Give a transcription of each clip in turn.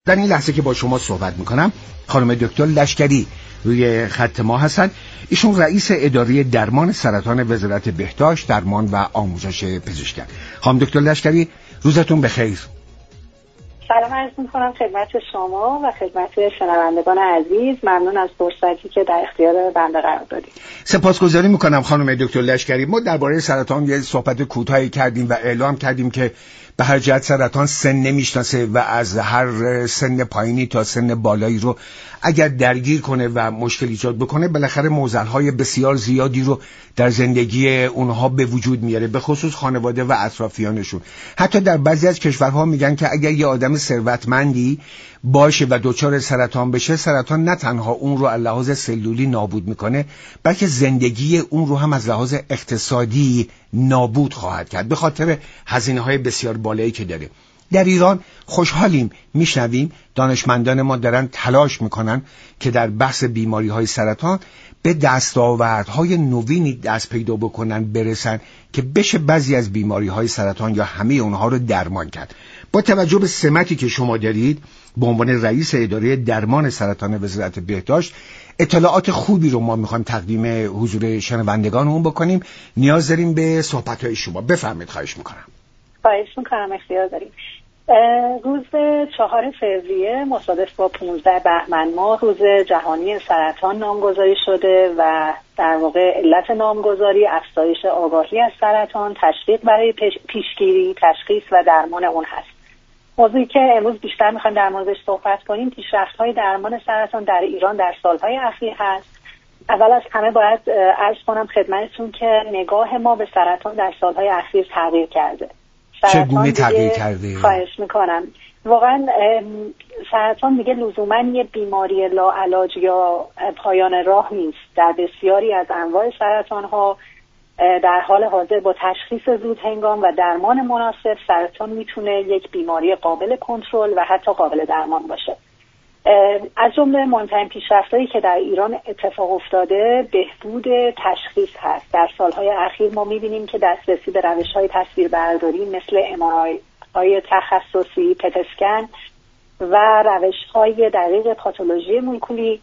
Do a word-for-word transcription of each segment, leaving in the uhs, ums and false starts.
در این لحظه که با شما صحبت میکنم خانم دکتر لشکری روی خط ما هستن. ایشون رئیس اداره درمان سرطان وزارت بهداشت، درمان و آموزش پزشکن. خانم دکتر لشکری روزتون بخیر. سلام عرض میکنم خدمت شما و خدمت شنوندگان عزیز. ممنون از فرصتی که در اختیار بنده قرار دادید. سپاسگزاری میکنم خانم دکتر لشکری. ما درباره سرطان یه صحبت کوتاهی کردیم و اعلام کردیم که به هر جهت سرطان سن نمیشناسه و از هر سن پایینی تا سن بالایی رو اگر درگیر کنه و مشکل ایجاد بکنه بالاخره معضل‌های بسیار زیادی رو در زندگی اونها به وجود میاره، به خصوص خانواده و اطرافیانشون. حتی در بعضی از کشورها میگن که اگر یه آدم ثروتمندی باشه و دچار سرطان بشه، سرطان نه تنها اون رو از لحاظ سلولی نابود میکنه بلکه زندگی اون رو هم از لحاظ اقتصادی نابود خواهد کرد به خاطر هزینه‌های بسیار بالایی که داره. در ایران خوشحالیم میشنویم دانشمندان ما دارن تلاش میکنن که در بحث بیماری‌های سرطان به دستاوردهای نوینی دست پیدا بکنن، برسن که بشه بعضی از بیماری‌های سرطان یا همه اونها رو درمان کرد. با توجه به سمتی که شما دارید به عنوان رئیس اداره درمان سرطان وزارت بهداشت، اطلاعات خوبی رو ما میخوایم تقدیم حضور شنوندگانمون بکنیم. نیاز داریم به صحبت‌های شما. بفرمایید. خواهش میکنم. خواهش میکنم. اختیار داریم. روز چهار فوریه مصادف با پانزده بهمن ماه روز جهانی سرطان نامگذاری شده و در واقع علت نامگذاری افزایش آگاهی از سرطان، تشویق برای پیشگیری، تشخیص و درمان اون هست. موضوعی که امروز بیشتر میخوایم در موردش صحبت کنیم پیشرفت‌های درمان سرطان در ایران در سالهای اخیر هست. اول از همه باید عرض کنم خدمتتون که نگاه ما به سرطان در سالهای اخیر تغییر کرده. چگونه تغییر کرده؟ خواهش میکنم. واقعا سرطان دیگه لزوما یه بیماری لاعلاج یا پایان راه نیست. در بسیاری از انواع سرطان ها در حال حاضر با تشخیص زود هنگام و درمان مناسب سرطان میتونه یک بیماری قابل کنترل و حتی قابل درمان باشه. از جمله مهمترین پیشرفت‌هایی که در ایران اتفاق افتاده بهبود تشخیص هست. در سالهای اخیر ما می‌بینیم که دسترسی به روش‌های تصویربرداری مثل ام آر آی تخصصی، پت اسکن و روش‌های دقیق پاتولوژی مولکولی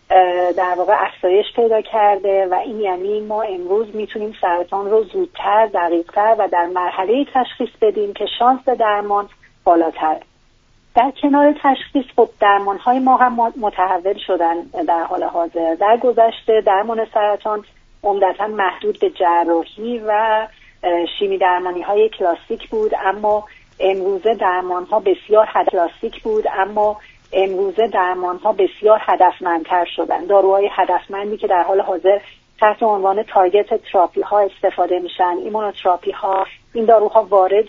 در واقع افزایش پیدا کرده و این یعنی ما امروز میتونیم سرطان رو زودتر، دقیق‌تر و در مرحله تشخیص بدیم که شانس درمان بالاتر. در کنار تشخیص خب درمان‌های ما هم متحول شدن در حال حاضر. در گذشته درمان سرطان عمدتاً محدود به جراحی و شیمی درمانی‌های کلاسیک بود، اما امروزه درمان‌ها بسیار کلاسیک بود اما امروزه درمان‌ها بسیار هدفمندتر شدن. داروهای هدفمندی که در حال حاضر تحت عنوان تارگت تراپی ها استفاده میشن، ایمونوتراپی ها، این داروها وارد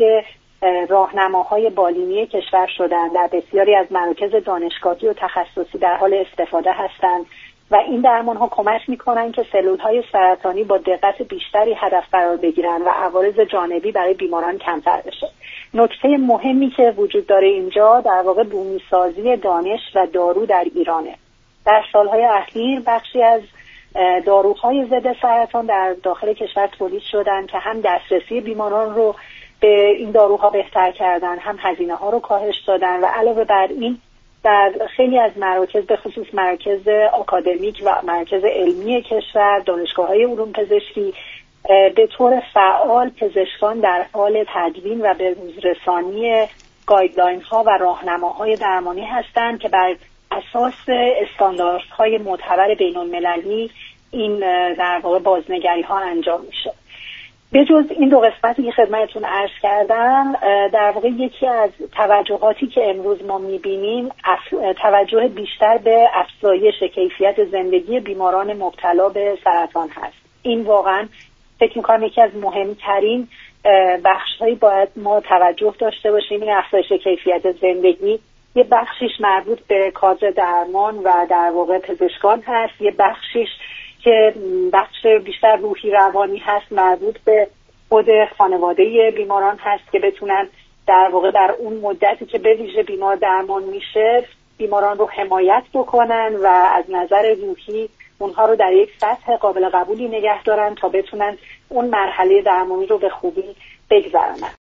راهنماهای بالینی کشور شدن، در بسیاری از مراکز دانشگاهی و تخصصی در حال استفاده هستند و این درمان ها کمک میکنن که سلول های سرطانی با دقت بیشتری هدف قرار بگیرن و عوارض جانبی برای بیماران کمتر بشه. نکته مهمی که وجود داره اینجا در واقع بومیسازی دانش و دارو در ایرانه. در سالهای اخیر بخشی از داروهای ضد سرطان در داخل کشور تولید شدن که هم دسترسی بیماران رو به این داروها بهتر کردن، هم هزینه ها رو کاهش دادن و علاوه بر این در خیلی از مراکز به خصوص مراکز آکادمیک و مراکز علمی کشور، دانشگاه‌های علوم پزشکی به طور فعال پزشکان در حال تدوین و به روزرسانی گایدلاین ها و راهنماهای درمانی هستند که بر اساس استانداردهای معتبر بین المللی این در واقع بازنگری ها انجام میشه. به جز این دو قسمتی که خدمتتون عرض کردم، در واقع یکی از توجهاتی که امروز ما میبینیم توجه بیشتر به افزایش کیفیت زندگی بیماران مبتلا به سرطان هست. این واقعا فکر میکنم یکی از مهمترین بخش‌هایی باید ما توجه داشته باشیم. این افزایش کیفیت زندگی یه بخشیش مربوط به کادر درمان و در واقع پزشکان هست، یه بخشیش که بخش بیشتر روحی روانی هست مربوط به خود خانواده بیماران هست که بتونن در واقع در اون مدتی که به ویژه بیمار درمان میشه بیماران رو حمایت بکنن و از نظر روحی اونها رو در یک سطح قابل قبولی نگه دارن تا بتونن اون مرحله درمانی رو به خوبی بگذرونن.